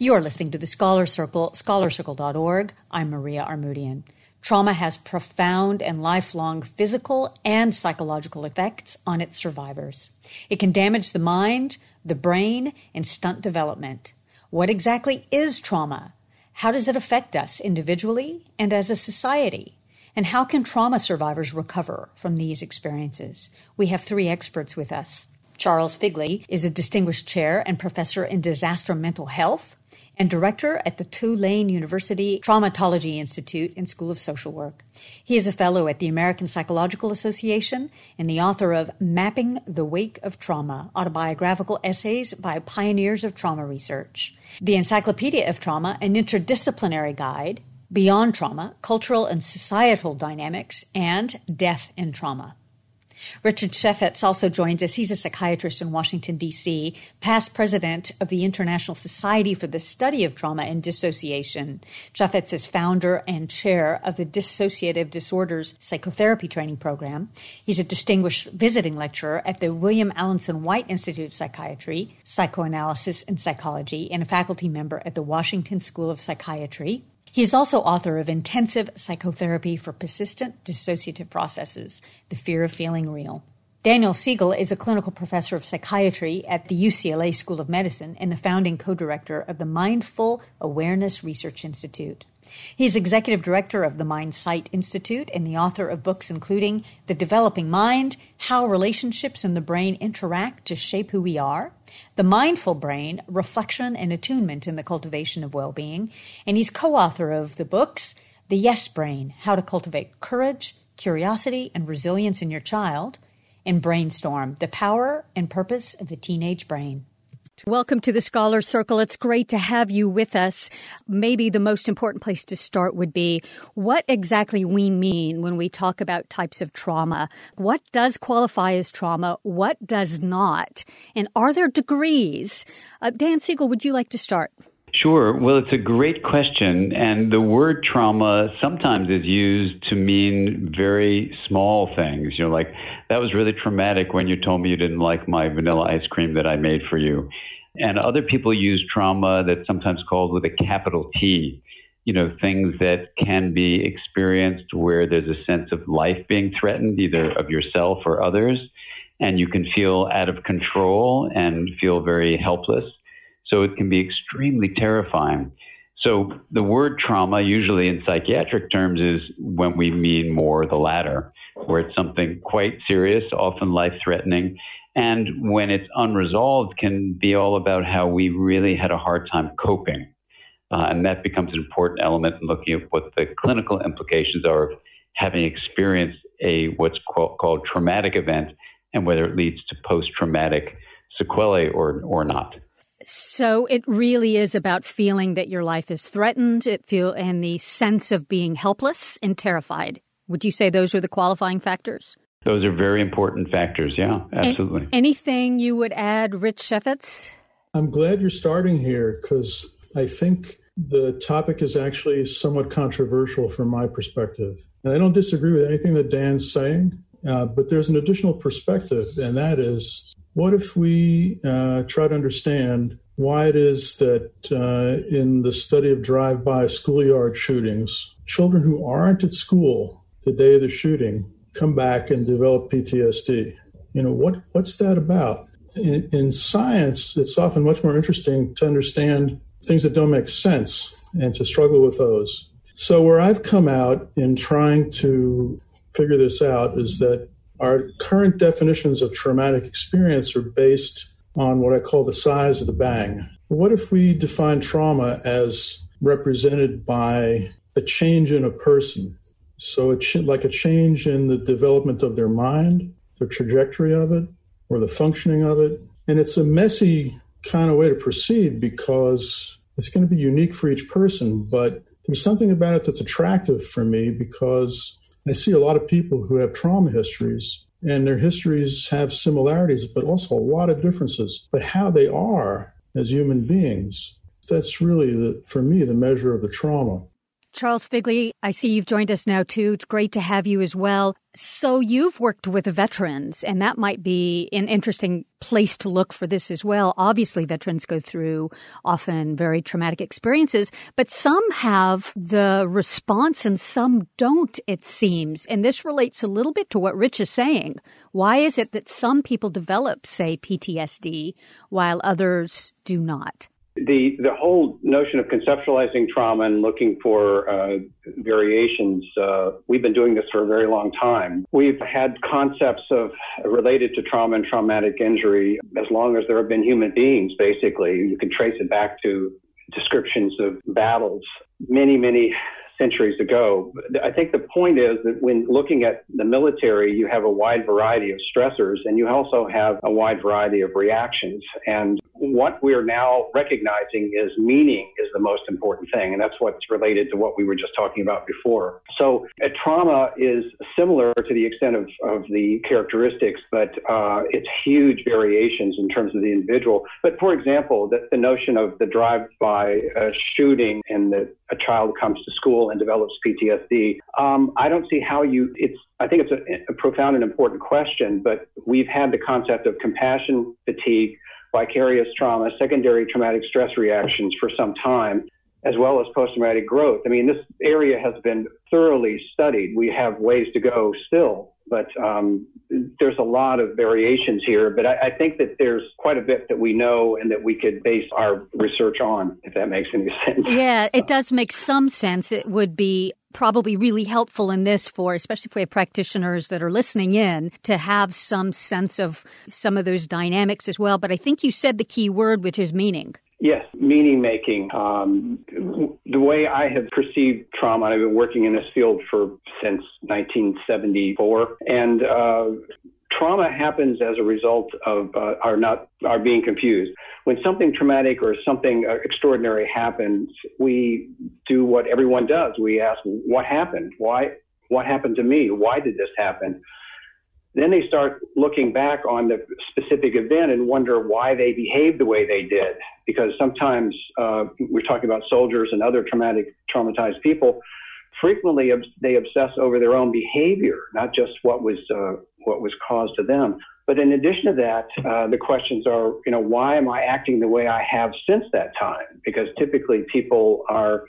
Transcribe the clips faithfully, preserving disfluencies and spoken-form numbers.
You are listening to the Scholar Circle, scholar circle dot org. I'm Maria Armoudian. Trauma has profound and lifelong physical and psychological effects on its survivors. It can damage the mind, the brain, and stunt development. What exactly is trauma? How does it affect us individually and as a society? And how can trauma survivors recover from these experiences? We have three experts with us. Charles Figley is a distinguished chair and professor in disaster mental health and director at the Tulane University Traumatology Institute and School of Social Work. He is a fellow at the American Psychological Association and the author of Mapping the Wake of Trauma, autobiographical essays by pioneers of trauma research, the Encyclopedia of Trauma, an interdisciplinary guide, Beyond Trauma, Cultural and Societal Dynamics, and Death in Trauma. Richard Shefetz also joins us. He's a psychiatrist in Washington, D C, past president of the International Society for the Study of Trauma and Dissociation. Shefetz is founder and chair of the Dissociative Disorders Psychotherapy Training Program. He's a distinguished visiting lecturer at the William Alanson White Institute of Psychiatry, Psychoanalysis, and Psychology, and a faculty member at the Washington School of Psychiatry. He is also author of Intensive Psychotherapy for Persistent Dissociative Processes, The Fear of Feeling Real. Daniel Siegel is a clinical professor of psychiatry at the U C L A School of Medicine and the founding co-director of the Mindful Awareness Research Institute. He's executive director of the MindSight Institute and the author of books including The Developing Mind, How Relationships and the Brain Interact to Shape Who We Are, The Mindful Brain, Reflection and Attunement in the Cultivation of Well-Being, and he's co-author of the books The Yes Brain, How to Cultivate Courage, Curiosity, and Resilience in Your Child, and Brainstorm, The Power and Purpose of the Teenage Brain. Welcome to the Scholar Circle. It's great to have you with us. Maybe the most important place to start would be what exactly we mean when we talk about types of trauma. What does qualify as trauma? What does not? And are there degrees? Uh, Dan Siegel, would you like to start? Sure. Well, it's a great question. And the word trauma sometimes is used to mean very small things. You know, like, that was really traumatic when you told me you didn't like my vanilla ice cream that I made for you. And other people use trauma that's sometimes called with a capital T, you know, things that can be experienced where there's a sense of life being threatened, either of yourself or others, and you can feel out of control and feel very helpless. So it can be extremely terrifying. So the word trauma, usually in psychiatric terms, is when we mean more the latter, where it's something quite serious, often life-threatening, and when it's unresolved can be all about how we really had a hard time coping. Uh, and that becomes an important element in looking at what the clinical implications are of having experienced a what's called, called traumatic event and whether it leads to post-traumatic sequelae or or not. So it really is about feeling that your life is threatened, it feel, and the sense of being helpless and terrified. Would you say those are the qualifying factors? Those are very important factors, yeah, absolutely. A- anything you would add, Rich Shefetz? I'm glad you're starting here because I think the topic is actually somewhat controversial from my perspective. And I don't disagree with anything that Dan's saying, uh, but there's an additional perspective, and that is, what if we uh, try to understand why it is that uh, in the study of drive-by schoolyard shootings, children who aren't at school the day of the shooting come back and develop P T S D? You know, what what's that about? In, in science, it's often much more interesting to understand things that don't make sense and to struggle with those. So where I've come out in trying to figure this out is that our current definitions of traumatic experience are based on what I call the size of the bang. What if we define trauma as represented by a change in a person? So it's like a change in the development of their mind, the trajectory of it, or the functioning of it. And it's a messy kind of way to proceed because it's going to be unique for each person. But there's something about it that's attractive for me because I see a lot of people who have trauma histories, and their histories have similarities, but also a lot of differences. But how they are as human beings, that's really, the, for me, the measure of the trauma. Charles Figley, I see you've joined us now too. It's great to have you as well. So you've worked with veterans, and that might be an interesting place to look for this as well. Obviously, veterans go through often very traumatic experiences, but some have the response and some don't, it seems. And this relates a little bit to what Rich is saying. Why is it that some people develop, say, P T S D, while others do not? The the whole notion of conceptualizing trauma and looking for uh, variations, uh, we've been doing this for a very long time. We've had concepts of related to trauma and traumatic injury as long as there have been human beings, basically. You can trace it back to descriptions of battles many, many centuries ago. I think the point is that when looking at the military, you have a wide variety of stressors, and you also have a wide variety of reactions. And what we're now recognizing is meaning is the most important thing, and that's what's related to what we were just talking about before. So a trauma is similar to the extent of, of the characteristics, but uh, it's huge variations in terms of the individual. But for example, the, the notion of the drive-by uh, shooting and that a child comes to school and develops P T S D, um, I don't see how you, it's, I think it's a, a profound and important question, but we've had the concept of compassion fatigue, vicarious trauma, secondary traumatic stress reactions for some time, as well as post-traumatic growth. I mean, this area has been thoroughly studied. We have ways to go still, but um, there's a lot of variations here. But I, I think that there's quite a bit that we know and that we could base our research on, if that makes any sense. Yeah, it does make some sense. It would be probably really helpful in this for, especially for practitioners that are listening in, to have some sense of some of those dynamics as well. But I think you said the key word, which is meaning. Yes, meaning making. Um, the way I have perceived trauma, and I've been working in this field for since nineteen seventy-four, and uh, trauma happens as a result of uh, our not our being confused. When something traumatic or something extraordinary happens, we do what everyone does. We ask, what happened? Why? What happened to me? Why did this happen? Then they start looking back on the specific event and wonder why they behaved the way they did. Because sometimes uh, we're talking about soldiers and other traumatic, traumatized people. Frequently, they obsess over their own behavior, not just what was uh, what was caused to them. But in addition to that, uh, the questions are, you know, why am I acting the way I have since that time? Because typically people are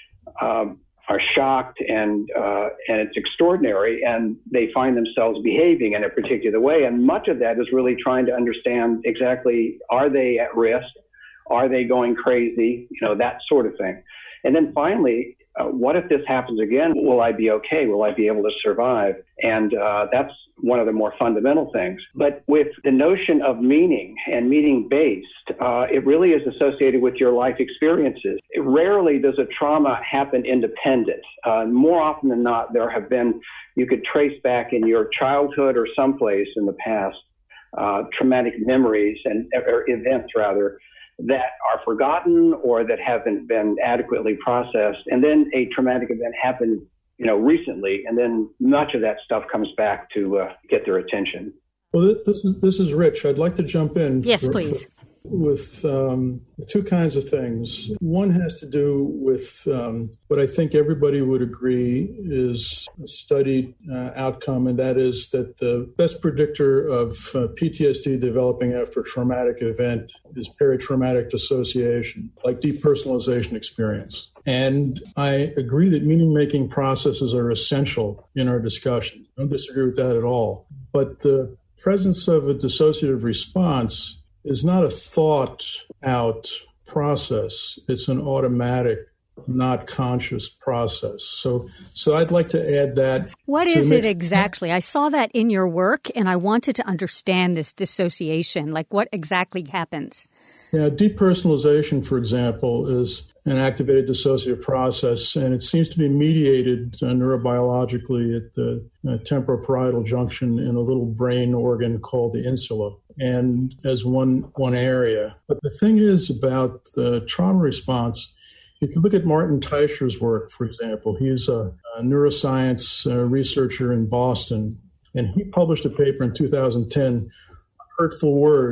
um, are shocked and uh, and it's extraordinary, and they find themselves behaving in a particular way. And much of that is really trying to understand exactly, are they at risk? Are they going crazy? You know, that sort of thing. And then finally, uh, what if this happens again? Will I be okay? Will I be able to survive? And uh, that's one of the more fundamental things. But with the notion of meaning and meaning-based, uh, it really is associated with your life experiences. Rarely does a trauma happen independent. Uh, more often than not, there have been, you could trace back in your childhood or someplace in the past, uh, traumatic memories and or events, rather, that are forgotten or that haven't been adequately processed. And then a traumatic event happened, you know, recently, and then much of that stuff comes back to uh, get their attention. Well, this is this is Rich. I'd like to jump in. Yes, for, please. For, with um, two kinds of things. One has to do with um, what I think everybody would agree is a studied uh, outcome, and that is that the best predictor of uh, P T S D developing after a traumatic event is peritraumatic dissociation, like depersonalization experience. And I agree that meaning-making processes are essential in our discussion. I don't disagree with that at all. But the presence of a dissociative response is not a thought-out process. It's an automatic, not conscious process. So so I'd like to add that. What is it exactly? I saw that in your work, and I wanted to understand this dissociation. Like, what exactly happens? Yeah, depersonalization, for example, is an activated dissociative process, and it seems to be mediated uh, neurobiologically at the uh, temporoparietal junction in a little brain organ called the insula, and as one one area. But the thing is about the trauma response, if you look at Martin Teicher's work, for example, he's a, a neuroscience uh, researcher in Boston, and he published a paper in two thousand ten, Hurtful Word,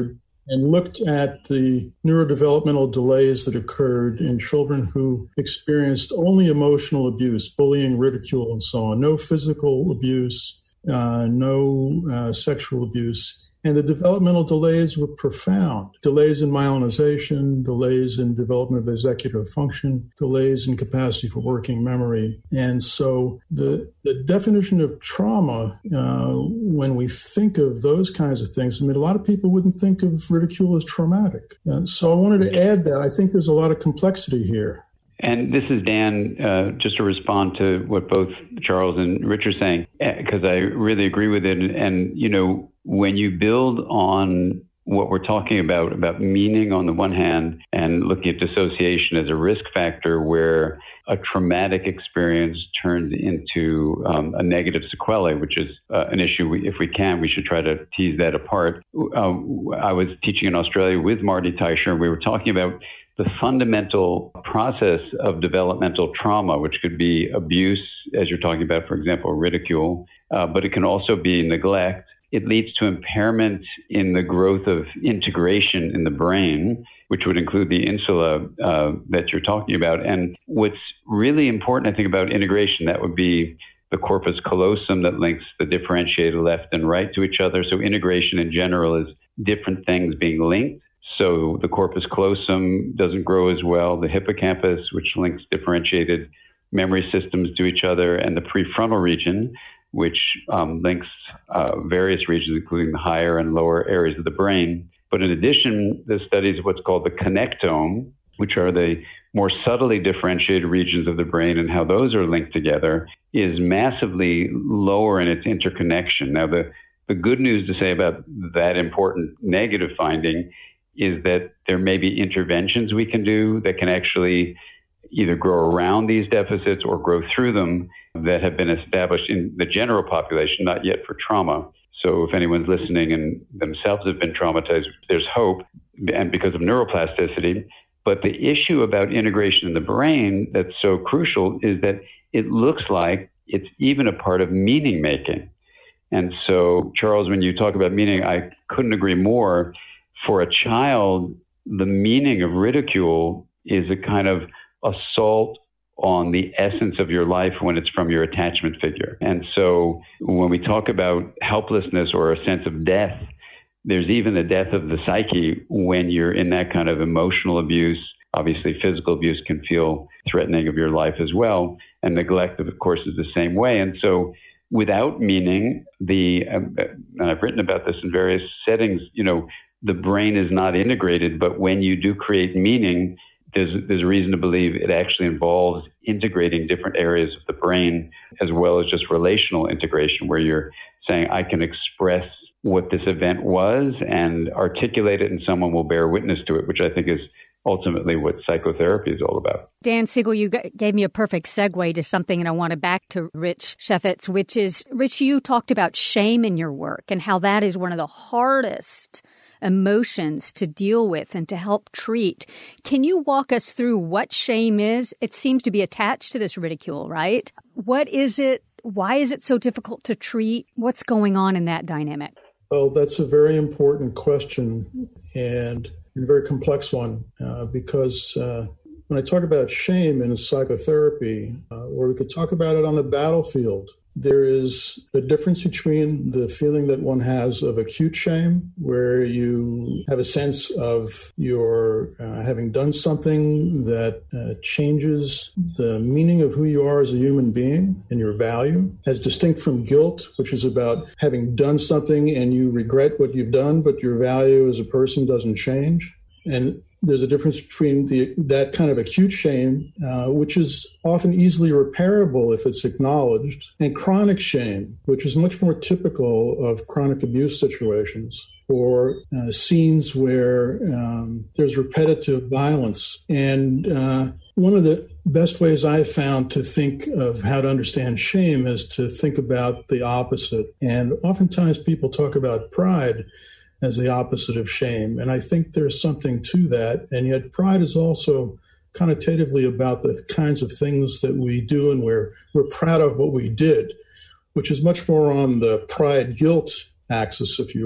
and looked at the neurodevelopmental delays that occurred in children who experienced only emotional abuse, bullying, ridicule, and so on. No physical abuse, uh, no uh, sexual abuse. And the developmental delays were profound. Delays in myelinization, delays in development of executive function, delays in capacity for working memory. And so the, the definition of trauma, uh, when we think of those kinds of things, I mean, a lot of people wouldn't think of ridicule as traumatic. Uh, so I wanted to add that. I think there's a lot of complexity here. And this is Dan, uh, just to respond to what both Charles and Rich are saying, because I really agree with it. And, you know, when you build on what we're talking about, about meaning on the one hand, and looking at dissociation as a risk factor where a traumatic experience turns into um, a negative sequelae, which is uh, an issue. We, if we can, we should try to tease that apart. Uh, I was teaching in Australia with Marty Teicher, and we were talking about the fundamental process of developmental trauma, which could be abuse, as you're talking about, for example, ridicule, uh, but it can also be neglect. It leads to impairment in the growth of integration in the brain, which would include the insula uh, that you're talking about. And what's really important, I think, about integration, that would be the corpus callosum that links the differentiated left and right to each other. So integration in general is different things being linked. So the corpus callosum doesn't grow as well. The hippocampus, which links differentiated memory systems to each other, and the prefrontal region, which um, links uh, various regions, including the higher and lower areas of the brain. But in addition, the studies of what's called the connectome, which are the more subtly differentiated regions of the brain, and how those are linked together, is massively lower in its interconnection. Now, the, the good news to say about that important negative finding is that there may be interventions we can do that can actually either grow around these deficits or grow through them that have been established in the general population, not yet for trauma. So if anyone's listening and themselves have been traumatized, there's hope, and because of neuroplasticity. But the issue about integration in the brain that's so crucial is that it looks like it's even a part of meaning making. And so, Charles, when you talk about meaning, I couldn't agree more. For a child, the meaning of ridicule is a kind of assault on the essence of your life when it's from your attachment figure. And so when we talk about helplessness or a sense of death, there's even the death of the psyche when you're in that kind of emotional abuse. Obviously, physical abuse can feel threatening of your life as well. And neglect, of course, is the same way. And so without meaning, the, um, and I've written about this in various settings, you know, the brain is not integrated, but when you do create meaning, there's there's a reason to believe it actually involves integrating different areas of the brain, as well as just relational integration, where you're saying, I can express what this event was and articulate it, and someone will bear witness to it, which I think is ultimately what psychotherapy is all about. Dan Siegel, you g- gave me a perfect segue to something, and I want to back to Rich Shefitz, which is, Rich, you talked about shame in your work and how that is one of the hardest emotions to deal with and to help treat. Can you walk us through what shame is? It seems to be attached to this ridicule, right? What is it? Why is it so difficult to treat? What's going on in that dynamic? Well, that's a very important question and a very complex one uh, because uh, when I talk about shame in psychotherapy, uh, or we could talk about it on the battlefield, there is a difference between the feeling that one has of acute shame, where you have a sense of your uh, having done something that uh, changes the meaning of who you are as a human being and your value, as distinct from guilt, which is about having done something and you regret what you've done, but your value as a person doesn't change. And there's a difference between the, that kind of acute shame, uh, which is often easily repairable if it's acknowledged, and chronic shame, which is much more typical of chronic abuse situations or uh, scenes where um, there's repetitive violence. And uh, one of the best ways I've found to think of how to understand shame is to think about the opposite. And oftentimes people talk about pride as the opposite of shame. And I think there's something to that. And yet pride is also connotatively about the kinds of things that we do and we're, we're proud of what we did, which is much more on the pride-guilt axis, if you will.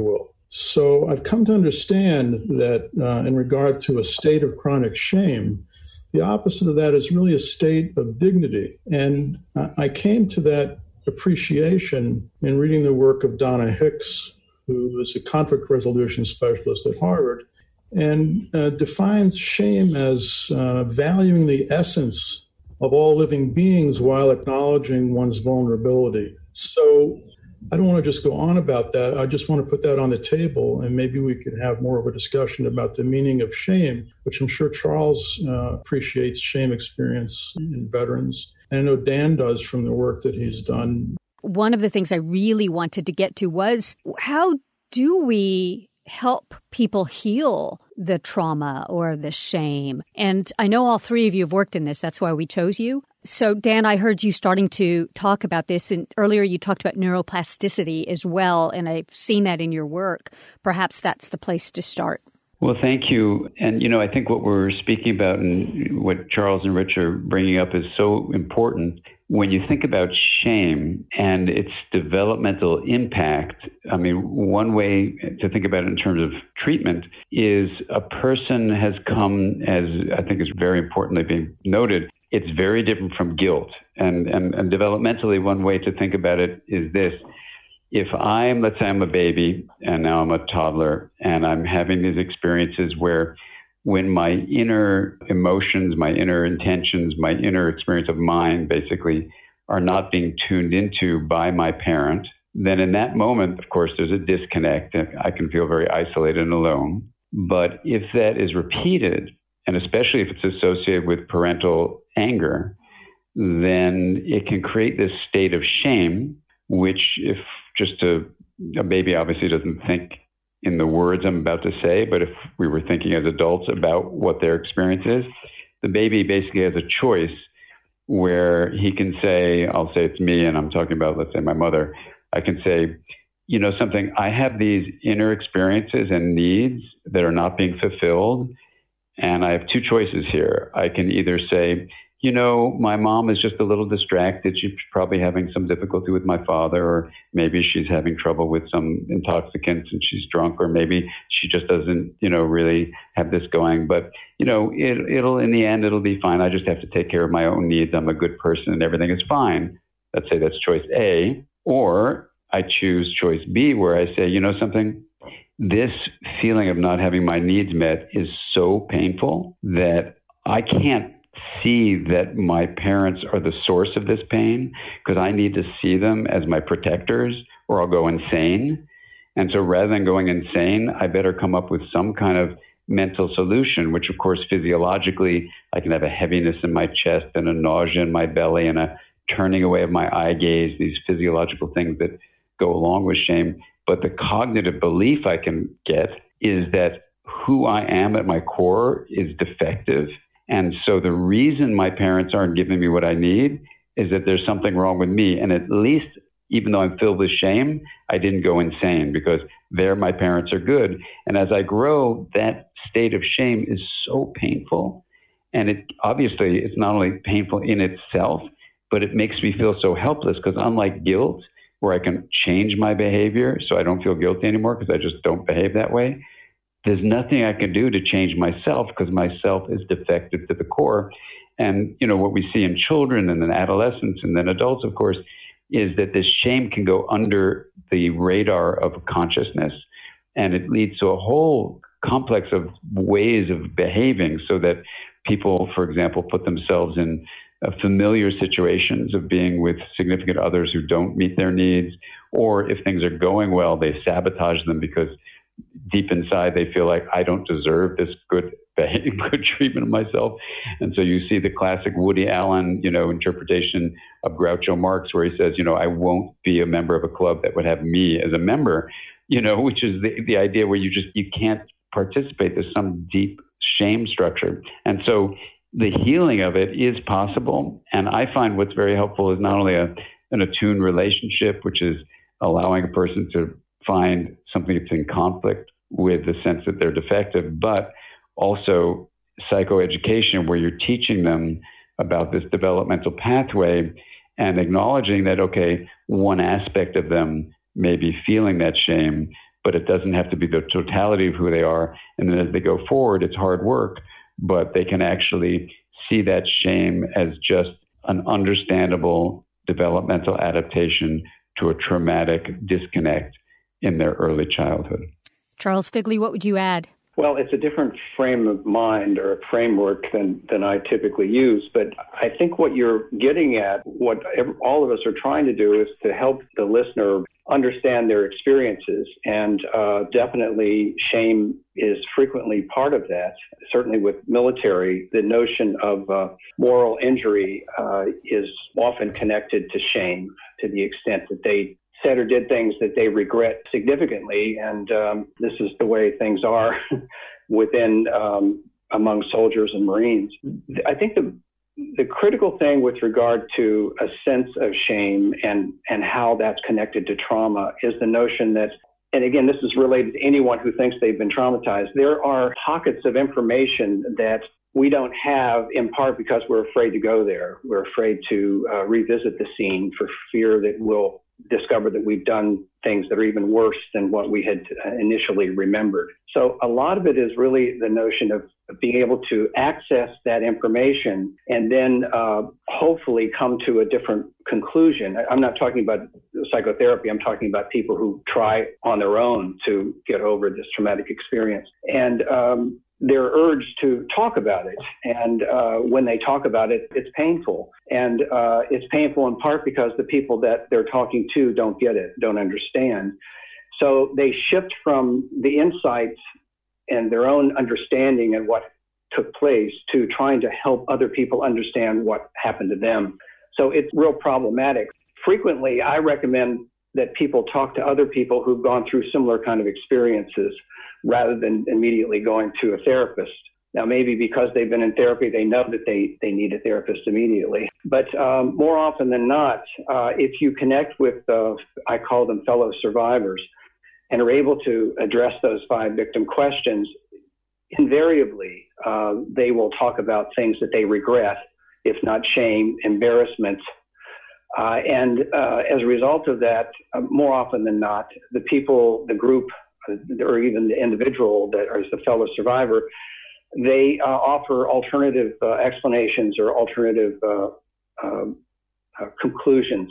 So I've come to understand that uh, in regard to a state of chronic shame, the opposite of that is really a state of dignity. And I came to that appreciation in reading the work of Donna Hicks, who is a conflict resolution specialist at Harvard, and uh, defines shame as uh, valuing the essence of all living beings while acknowledging one's vulnerability. So I don't want to just go on about that. I just want to put that on the table, and maybe we could have more of a discussion about the meaning of shame, which I'm sure Charles uh, appreciates shame experience in veterans. And I know Dan does from the work that he's done. One of the things I really wanted to get to was, how do we help people heal the trauma or the shame? And I know all three of you have worked in this. That's why we chose you. So, Dan, I heard you starting to talk about this, and earlier you talked about neuroplasticity as well, and I've seen that in your work. Perhaps that's the place to start. Well, thank you. And, you know, I think what we're speaking about and what Charles and Rich are bringing up is so important. When you think about shame and its developmental impact, I mean, one way to think about it in terms of treatment is a person has come, as I think is very importantly being noted, it's very different from guilt. And, and, and developmentally, one way to think about it is this. If I'm, let's say I'm a baby and now I'm a toddler and I'm having these experiences where when my inner emotions, my inner intentions, my inner experience of mind basically are not being tuned into by my parent, then in that moment, of course, there's a disconnect. I can feel very isolated and alone. But if that is repeated, and especially if it's associated with parental anger, then it can create this state of shame, which if just a, a baby obviously doesn't think in the words I'm about to say, but if we were thinking as adults about what their experience is, the baby basically has a choice where he can say, I'll say it's me, and I'm talking about, let's say, my mother. I can say, you know, something, I have these inner experiences and needs that are not being fulfilled, and I have two choices here. I can either say, you know, my mom is just a little distracted. She's probably having some difficulty with my father, or maybe she's having trouble with some intoxicants and she's drunk, or maybe she just doesn't, you know, really have this going. But, you know, it, it'll, in the end, it'll be fine. I just have to take care of my own needs. I'm a good person and everything is fine. Let's say that's choice A. Or I choose choice B, where I say, you know something, this feeling of not having my needs met is so painful that I can't see that my parents are the source of this pain, because I need to see them as my protectors or I'll go insane. And so rather than going insane, I better come up with some kind of mental solution, which of course physiologically, I can have a heaviness in my chest and a nausea in my belly and a turning away of my eye gaze, these physiological things that go along with shame. But the cognitive belief I can get is that who I am at my core is defective. And so the reason my parents aren't giving me what I need is that there's something wrong with me. And at least, even though I'm filled with shame, I didn't go insane because there my parents are good. And as I grow, that state of shame is so painful. And it obviously, it's not only painful in itself, but it makes me feel so helpless, because unlike guilt, where I can change my behavior so I don't feel guilty anymore because I just don't behave that way, there's nothing I can do to change myself, because myself is defective to the core. And, you know, what we see in children and then adolescents and then adults, of course, is that this shame can go under the radar of consciousness, and it leads to a whole complex of ways of behaving, so that people, for example, put themselves in uh, familiar situations of being with significant others who don't meet their needs, or if things are going well, they sabotage them because deep inside they feel like, I don't deserve this good good treatment of myself. And so you see the classic Woody Allen, you know, interpretation of Groucho Marx, where he says, you know, I won't be a member of a club that would have me as a member, you know, which is the, the idea where you just, you can't participate. There's some deep shame structure. And so the healing of it is possible. And I find what's very helpful is not only a, an attuned relationship, which is allowing a person to find something that's in conflict with the sense that they're defective, but also psychoeducation, where you're teaching them about this developmental pathway and acknowledging that, okay, one aspect of them may be feeling that shame, but it doesn't have to be the totality of who they are. And then as they go forward, it's hard work, but they can actually see that shame as just an understandable developmental adaptation to a traumatic disconnect in their early childhood. Charles Figley, what would you add? Well, it's a different frame of mind or a framework than, than I typically use. But I think what you're getting at, what all of us are trying to do is to help the listener understand their experiences. And uh, definitely shame is frequently part of that. Certainly with military, the notion of uh, moral injury uh, is often connected to shame to the extent that they said or did things that they regret significantly. And um, this is the way things are within, um, among soldiers and Marines. I think the the critical thing with regard to a sense of shame and, and how that's connected to trauma is the notion that, and again, this is related to anyone who thinks they've been traumatized, there are pockets of information that we don't have, in part because we're afraid to go there. We're afraid to uh, revisit the scene for fear that we'll discover that we've done things that are even worse than what we had initially remembered. So a lot of it is really the notion of being able to access that information and then uh, hopefully come to a different conclusion. I'm not talking about psychotherapy. I'm talking about people who try on their own to get over this traumatic experience. And um, they're urged to talk about it. And uh, when they talk about it, it's painful. And uh, it's painful in part because the people that they're talking to don't get it, don't understand. So they shift from the insights and their own understanding and what took place to trying to help other people understand what happened to them. So it's real problematic. Frequently, I recommend that people talk to other people who've gone through similar kind of experiences rather than immediately going to a therapist. Now, maybe because they've been in therapy, they know that they, they need a therapist immediately. But um, more often than not, uh, if you connect with, uh, I call them fellow survivors, and are able to address those five victim questions, invariably, uh, they will talk about things that they regret, if not shame, embarrassment. Uh, and uh, as a result of that, uh, more often than not, the people, the group, or even the individual that is the fellow survivor, they uh, offer alternative uh, explanations or alternative uh, um, uh, conclusions.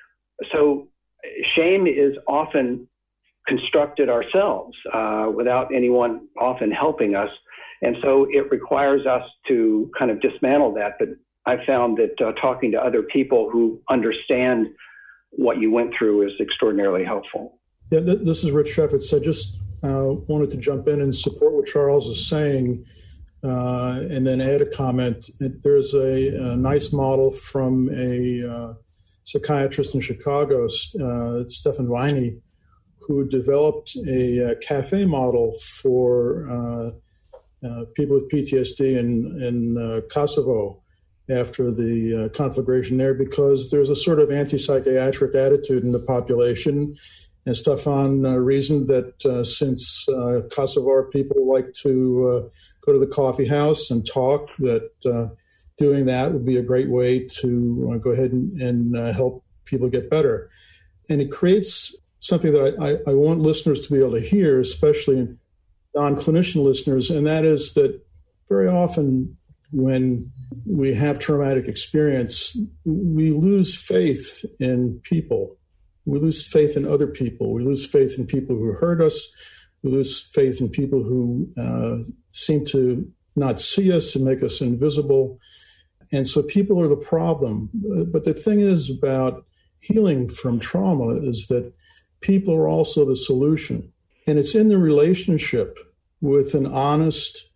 So shame is often constructed ourselves uh, without anyone often helping us. And so it requires us to kind of dismantle that. But I found that uh, talking to other people who understand what you went through is extraordinarily helpful. Yeah, th- this is Rich Sheffitt. I just uh, wanted to jump in and support what Charles is saying uh, and then add a comment. There's a, a nice model from a uh, psychiatrist in Chicago, uh, Stefan Weine, who developed a, a cafe model for uh, uh, people with P T S D in, in uh, Kosovo after the uh, conflagration there, because there's a sort of anti-psychiatric attitude in the population. And Stefan uh, reasoned that uh, since uh, Kosovar people like to uh, go to the coffee house and talk, that uh, doing that would be a great way to uh, go ahead and, and uh, help people get better. And it creates something that I, I, I want listeners to be able to hear, especially non-clinician listeners, and that is that very often when we have traumatic experience, we lose faith in people. We lose faith in other people. We lose faith in people who hurt us. We lose faith in people who uh, seem to not see us and make us invisible. And so people are the problem. But the thing is about healing from trauma is that people are also the solution. And it's in the relationship with an honest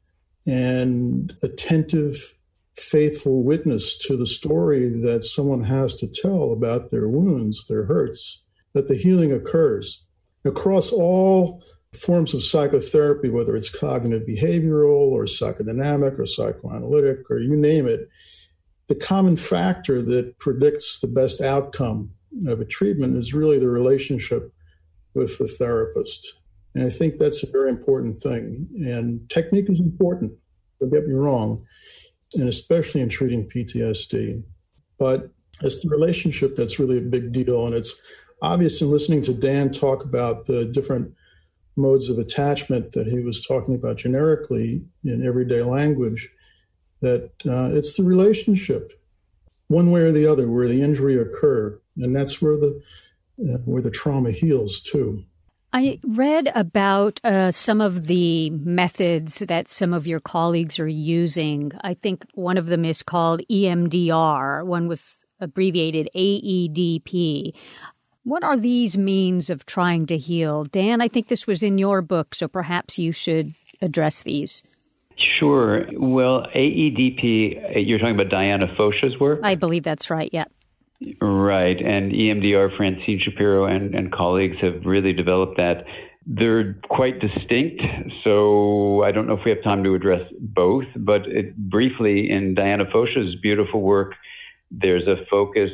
and attentive, faithful witness to the story that someone has to tell about their wounds, their hurts, that the healing occurs. Across all forms of psychotherapy, whether it's cognitive behavioral or psychodynamic or psychoanalytic or you name it, the common factor that predicts the best outcome of a treatment is really the relationship with the therapist. And I think that's a very important thing. And technique is important, don't get me wrong, and especially in treating P T S D. But it's the relationship that's really a big deal. And it's obvious in listening to Dan talk about the different modes of attachment that he was talking about generically in everyday language, that uh, it's the relationship, one way or the other, where the injury occurred. And that's where the uh, where the trauma heals, too. I read about uh, some of the methods that some of your colleagues are using. I think one of them is called E M D R. One was abbreviated A E D P. What are these means of trying to heal? Dan, I think this was in your book, so perhaps you should address these. Sure. Well, A E D P, you're talking about Diana Fosha's work? I believe that's right, yeah. Right. And E M D R, Francine Shapiro and, and colleagues have really developed that. They're quite distinct, so I don't know if we have time to address both, but it, briefly, in Diana Fosha's beautiful work, there's a focus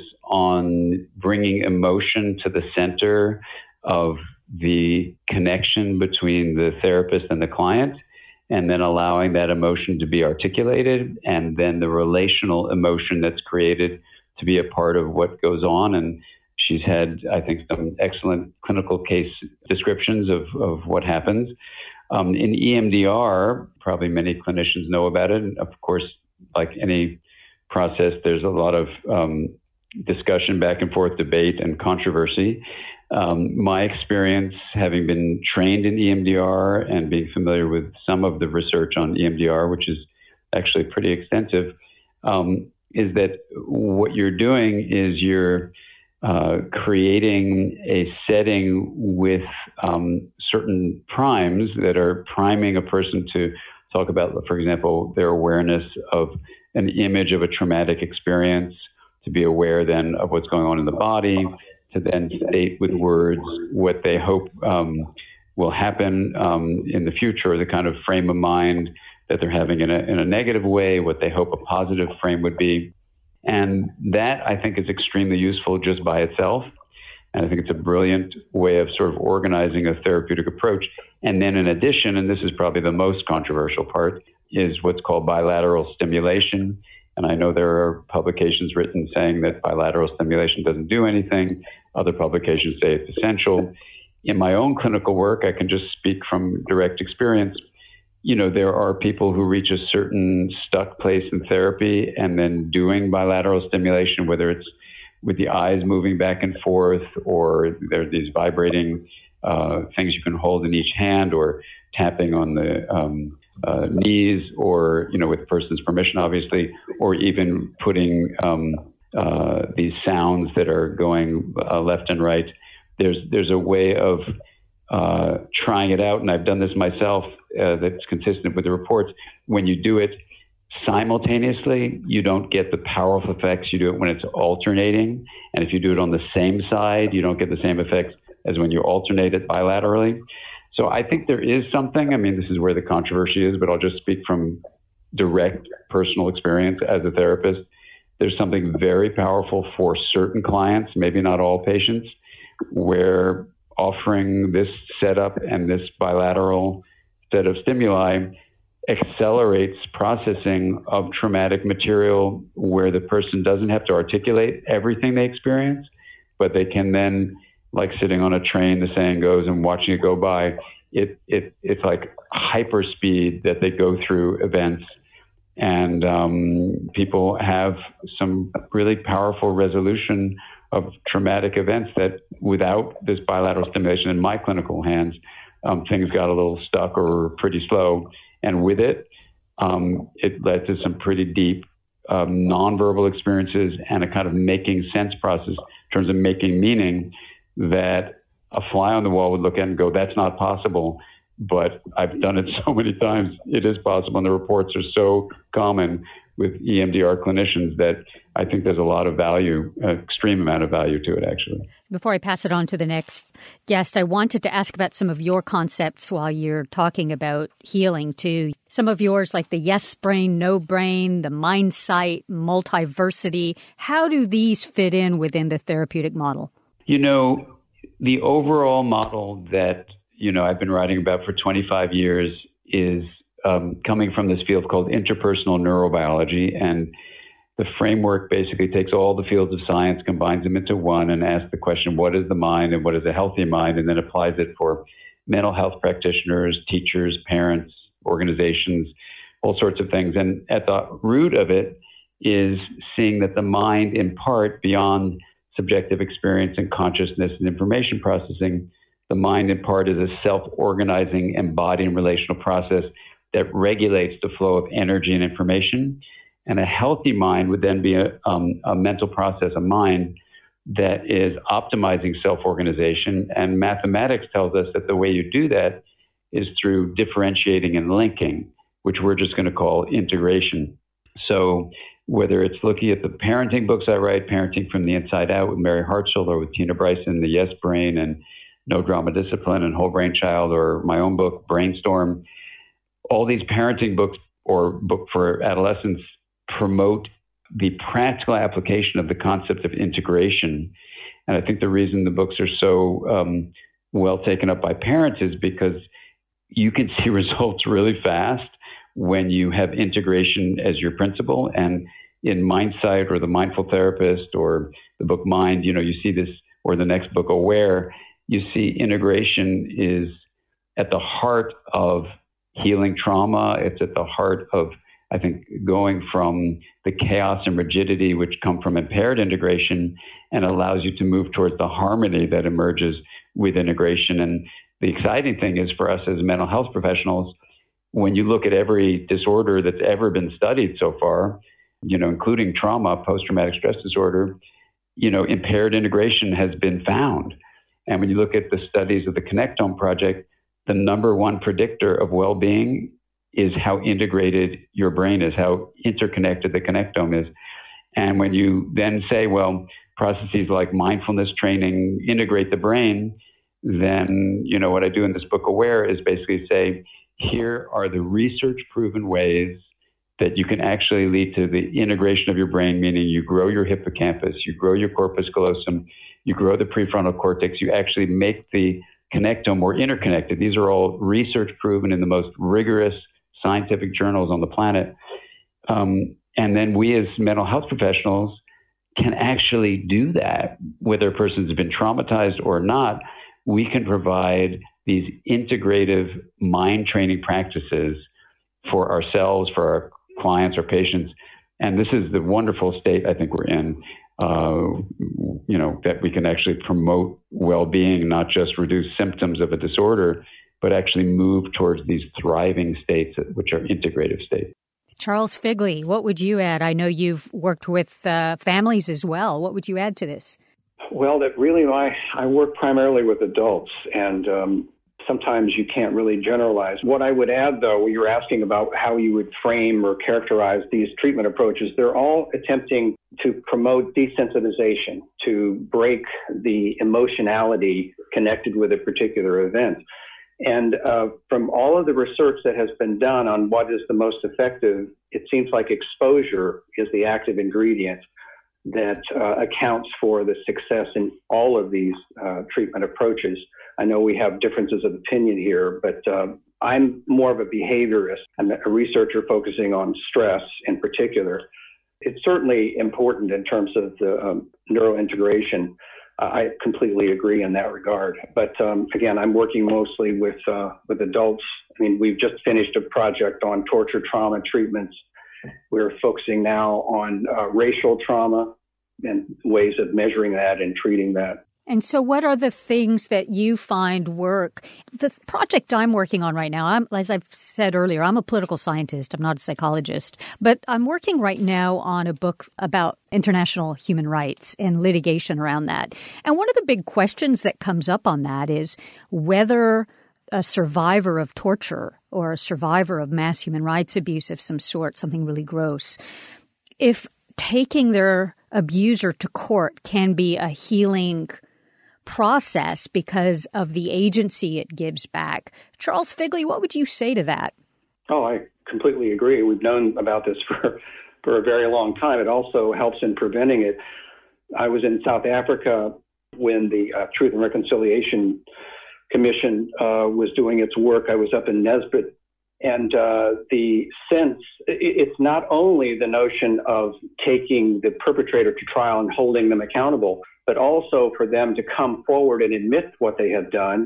on bringing emotion to the center of the connection between the therapist and the client, and then allowing that emotion to be articulated, and then the relational emotion that's created to be a part of what goes on. And she's had, I think, some excellent clinical case descriptions of, of what happens. Um, in E M D R, probably many clinicians know about it. And of course, like any process, there's a lot of um, discussion, back and forth, debate, and controversy. Um, my experience, having been trained in E M D R and being familiar with some of the research on E M D R, which is actually pretty extensive, um, is that what you're doing is you're uh, creating a setting with um, certain primes that are priming a person to talk about, for example, their awareness of an image of a traumatic experience, to be aware then of what's going on in the body, to then state with words what they hope um, will happen um, in the future, the kind of frame of mind that they're having in a, in a negative way, what they hope a positive frame would be. And that, I think, is extremely useful just by itself. And I think it's a brilliant way of sort of organizing a therapeutic approach. And then in addition, and this is probably the most controversial part, is what's called bilateral stimulation. And I know there are publications written saying that bilateral stimulation doesn't do anything. Other publications say it's essential. In my own clinical work, I can just speak from direct experience. You know, there are people who reach a certain stuck place in therapy and then doing bilateral stimulation, whether it's with the eyes moving back and forth, or there are these vibrating uh, things you can hold in each hand, or tapping on the um, uh, knees, or, you know, with the person's permission, obviously, or even putting um, uh, these sounds that are going uh, left and right. There's there's a way of uh, trying it out, and I've done this myself, uh, that's consistent with the reports. When you do it simultaneously, you don't get the powerful effects you do it when it's alternating. And if you do it on the same side, you don't get the same effects as when you alternate it bilaterally. So I think there is something, I mean, this is where the controversy is, but I'll just speak from direct personal experience as a therapist. There's something very powerful for certain clients, maybe not all patients, where offering this setup and this bilateral set of stimuli accelerates processing of traumatic material, where the person doesn't have to articulate everything they experience, but they can then, like sitting on a train, the saying goes, and watching it go by, it it it's like hyper speed that they go through events. And um, people have some really powerful resolution of traumatic events that without this bilateral stimulation, in my clinical hands, um, things got a little stuck or pretty slow. And with it, um, it led to some pretty deep um, nonverbal experiences and a kind of making sense process in terms of making meaning that a fly on the wall would look at and go, that's not possible. But I've done it so many times, it is possible. And the reports are so common with E M D R clinicians that I think there's a lot of value, an extreme amount of value to it, actually. Before I pass it on to the next guest, I wanted to ask about some of your concepts while you're talking about healing, too. Some of yours, like the yes brain, no brain, the mind sight, multiversity. How do these fit in within the therapeutic model? You know, the overall model that, you know, I've been writing about for twenty-five years is um, coming from this field called interpersonal neurobiology. And the framework basically takes all the fields of science, combines them into one, and asks the question, what is the mind and what is a healthy mind? And then applies it for mental health practitioners, teachers, parents, organizations, all sorts of things. And at the root of it is seeing that the mind, in part, beyond subjective experience and consciousness and information processing, the mind, in part, is a self-organizing, embodying relational process that regulates the flow of energy and information. And a healthy mind would then be a, um, a mental process, a mind that is optimizing self-organization. And mathematics tells us that the way you do that is through differentiating and linking, which we're just going to call integration. So whether it's looking at the parenting books I write, Parenting from the Inside Out with Mary Hartzell, or with Tina Bryson, The Yes Brain and No Drama Discipline and Whole Brain Child, or my own book, Brainstorm, all these parenting books or book for adolescents promote the practical application of the concept of integration. And I think the reason the books are so um, well taken up by parents is because you can see results really fast when you have integration as your principle. And in Mindsight or the Mindful Therapist or the book Mind, you know, you see this, or the next book, Aware, you see integration is at the heart of healing trauma. It's at the heart of, I think, going from the chaos and rigidity which come from impaired integration, and allows you to move towards the harmony that emerges with integration. And the exciting thing is for us as mental health professionals, when you look at every disorder that's ever been studied so far, you know, including trauma, post-traumatic stress disorder, you know, impaired integration has been found. And when you look at the studies of the Connectome Project, the number one predictor of well-being is how integrated your brain is, how interconnected the connectome is. And when you then say, well, processes like mindfulness training integrate the brain, then, you know, what I do in this book, Aware, is basically say, here are the research-proven ways that you can actually lead to the integration of your brain, meaning you grow your hippocampus, you grow your corpus callosum, you grow the prefrontal cortex, you actually make the connectome more interconnected. These are all research-proven in the most rigorous scientific journals on the planet. Um, and then we as mental health professionals can actually do that, whether a person's been traumatized or not. We can provide these integrative mind training practices for ourselves, for our clients or patients. And this is the wonderful state I think we're in, uh, you know, that we can actually promote well-being, not just reduce symptoms of a disorder, but actually move towards these thriving states, which are integrative states. Charles Figley, what would you add? I know you've worked with uh, families as well. What would you add to this? Well, that really, I, I work primarily with adults, and um, sometimes you can't really generalize. What I would add, though, when you're asking about how you would frame or characterize these treatment approaches, they're all attempting to promote desensitization, to break the emotionality connected with a particular event. And uh, from all of the research that has been done on what is the most effective, it seems like exposure is the active ingredient that uh, accounts for the success in all of these uh, treatment approaches. I know we have differences of opinion here, but uh, I'm more of a behaviorist. I'm a researcher focusing on stress in particular. It's certainly important in terms of the um, neurointegration. Uh, I completely agree in that regard. But um, again, I'm working mostly with uh, with adults. I mean, we've just finished a project on torture trauma treatments. We're focusing now on uh, racial trauma and ways of measuring that and treating that. And so what are the things that you find work? The project I'm working on right now, I'm, as I've said earlier, I'm a political scientist. I'm not a psychologist. But I'm working right now on a book about international human rights and litigation around that. And one of the big questions that comes up on that is whether a survivor of torture or a survivor of mass human rights abuse of some sort, something really gross, if taking their abuser to court can be a healing process because of the agency it gives back. Charles Figley, what would you say to that? Oh, I completely agree. We've known about this for, for a very long time. It also helps in preventing it. I was in South Africa when the uh, Truth and Reconciliation Commission uh, was doing its work. I was up in Nesbitt. And uh, the sense, it's not only the notion of taking the perpetrator to trial and holding them accountable, but also for them to come forward and admit what they have done,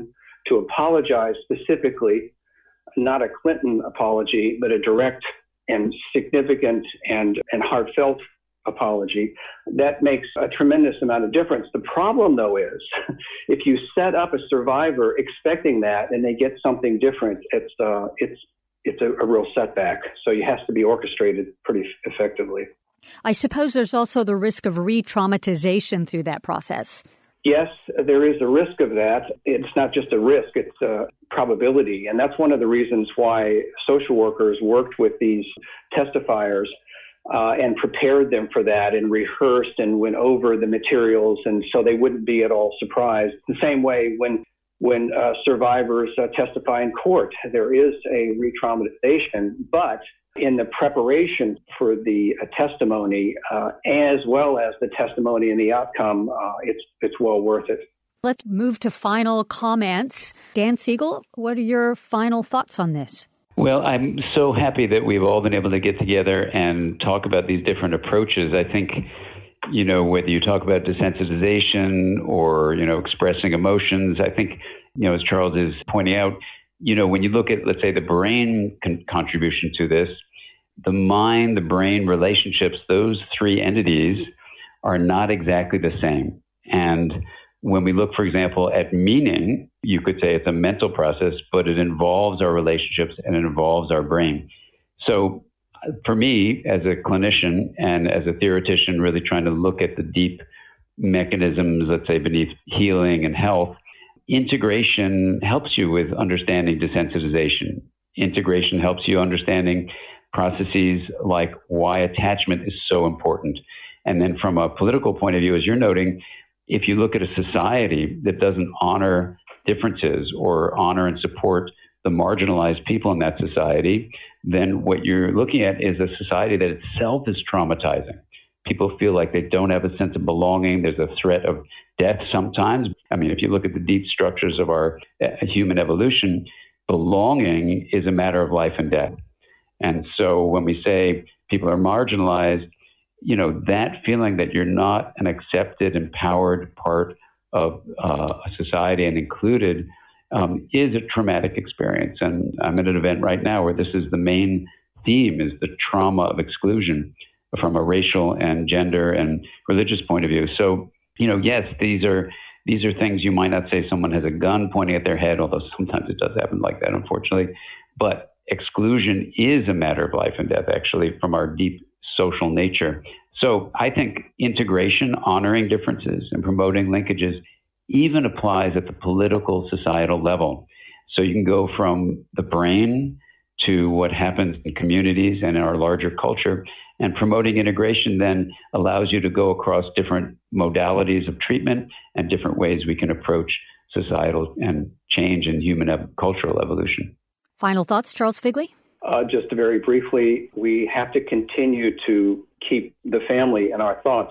to apologize specifically, not a Clinton apology, but a direct and significant and, and heartfelt apology, that makes a tremendous amount of difference. The problem, though, is if you set up a survivor expecting that and they get something different, it's uh, it's it's a, a real setback. So it has to be orchestrated pretty effectively. I suppose there's also the risk of re-traumatization through that process. Yes, there is a risk of that. It's not just a risk, it's a probability. And that's one of the reasons why social workers worked with these testifiers uh, and prepared them for that and rehearsed and went over the materials, and so they wouldn't be at all surprised. The same way when when uh, survivors uh, testify in court, there is a re-traumatization, but in the preparation for the uh, testimony, uh, as well as the testimony and the outcome, uh, it's it's well worth it. Let's move to final comments. Dan Siegel, what are your final thoughts on this? Well, I'm so happy that we've all been able to get together and talk about these different approaches. I think, you know, whether you talk about desensitization or, you know, expressing emotions, I think, you know, as Charles is pointing out, you know, when you look at, let's say, the brain con- contribution to this, the mind, the brain relationships, those three entities are not exactly the same. And when we look, for example, at meaning, you could say it's a mental process, but it involves our relationships and it involves our brain. So for me, as a clinician and as a theoretician, really trying to look at the deep mechanisms, let's say, beneath healing and health, integration helps you with understanding desensitization. Integration helps you understanding processes like why attachment is so important. And then from a political point of view, as you're noting, if you look at a society that doesn't honor differences or honor and support the marginalized people in that society, then what you're looking at is a society that itself is traumatizing. People feel like they don't have a sense of belonging. There's a threat of death sometimes. I mean, if you look at the deep structures of our uh, human evolution, belonging is a matter of life and death. And so when we say people are marginalized, you know, that feeling that you're not an accepted, empowered part of uh, a society and included um, is a traumatic experience. And I'm at an event right now where this is the main theme, is the trauma of exclusion from a racial and gender and religious point of view. So, you know, yes, these are these are things you might not say someone has a gun pointing at their head, although sometimes it does happen like that, unfortunately. But exclusion is a matter of life and death, actually, from our deep social nature. So I think integration, honoring differences, and promoting linkages even applies at the political, societal level. So you can go from the brain to what happens in communities and in our larger culture. And promoting integration then allows you to go across different modalities of treatment and different ways we can approach societal and change in human ev- cultural evolution. Final thoughts, Charles Figley? Uh, just very briefly, we have to continue to keep the family in our thoughts.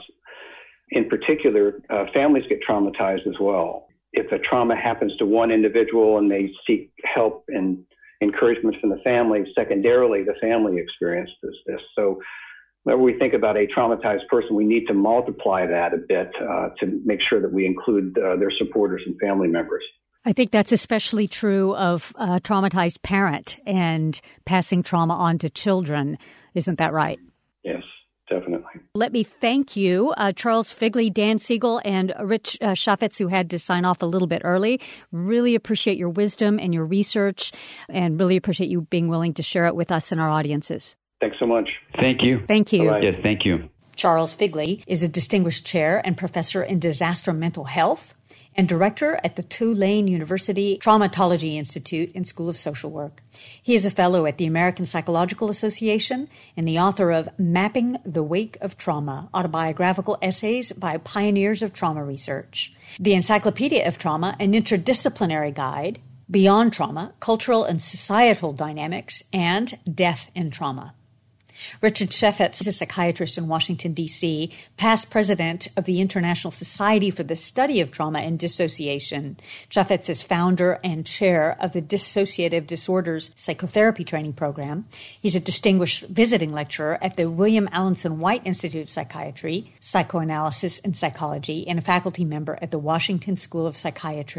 In particular, uh, families get traumatized as well. If a trauma happens to one individual and they seek help and encouragement from the family, secondarily, the family experiences this. So whenever we think about a traumatized person, we need to multiply that a bit uh, to make sure that we include uh, their supporters and family members. I think that's especially true of a traumatized parent and passing trauma on to children. Isn't that right? Yes, definitely. Let me thank you, uh, Charles Figley, Dan Siegel, and Rich uh, Chaffetz, who had to sign off a little bit early. Really appreciate your wisdom and your research, and really appreciate you being willing to share it with us and our audiences. Thanks so much. Thank you. Thank you. Bye-bye. Yes, thank you. Charles Figley is a distinguished chair and professor in disaster mental health and director at the Tulane University Traumatology Institute and School of Social Work. He is a fellow at the American Psychological Association and the author of Mapping the Wake of Trauma, autobiographical essays by pioneers of trauma research, the Encyclopedia of Trauma, an interdisciplinary guide, Beyond Trauma, Cultural and Societal Dynamics, and Death in Trauma. Richard Chaffetz is a psychiatrist in Washington, D C, past president of the International Society for the Study of Trauma and Dissociation. Chaffetz is founder and chair of the Dissociative Disorders Psychotherapy Training Program. He's a distinguished visiting lecturer at the William Alanson White Institute of Psychiatry, Psychoanalysis, and Psychology, and a faculty member at the Washington School of Psychiatry.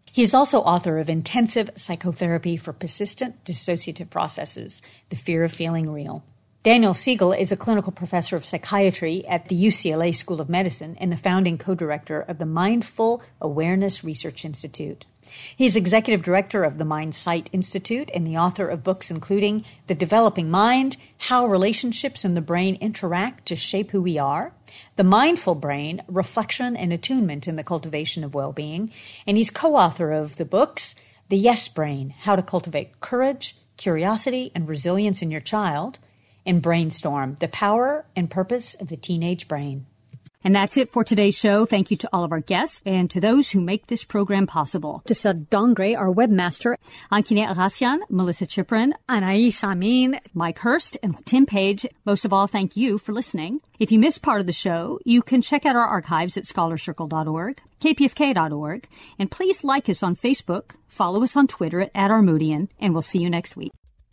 He is also author of Intensive Psychotherapy for Persistent Dissociative Processes, The Fear of Feeling Real. Daniel Siegel is a clinical professor of psychiatry at the U C L A School of Medicine and the founding co-director of the Mindful Awareness Research Institute. He is executive director of the MindSight Institute and the author of books including The Developing Mind, How Relationships and the Brain Interact to Shape Who We Are, The Mindful Brain, Reflection and Attunement in the Cultivation of Well-Being, and he's co-author of the books The Yes Brain, How to Cultivate Courage, Curiosity, and Resilience in Your Child, and Brainstorm, The Power and Purpose of the Teenage Brain. And that's it for today's show. Thank you to all of our guests and to those who make this program possible. To Sud Dongre, our webmaster, Ankine Arasyan, Melissa Chiprin, Anais Amin, Mike Hurst, and Tim Page. Most of all, thank you for listening. If you missed part of the show, you can check out our archives at scholar circle dot org, k p f k dot org, and please like us on Facebook, follow us on Twitter at, at Armoudian, and we'll see you next week.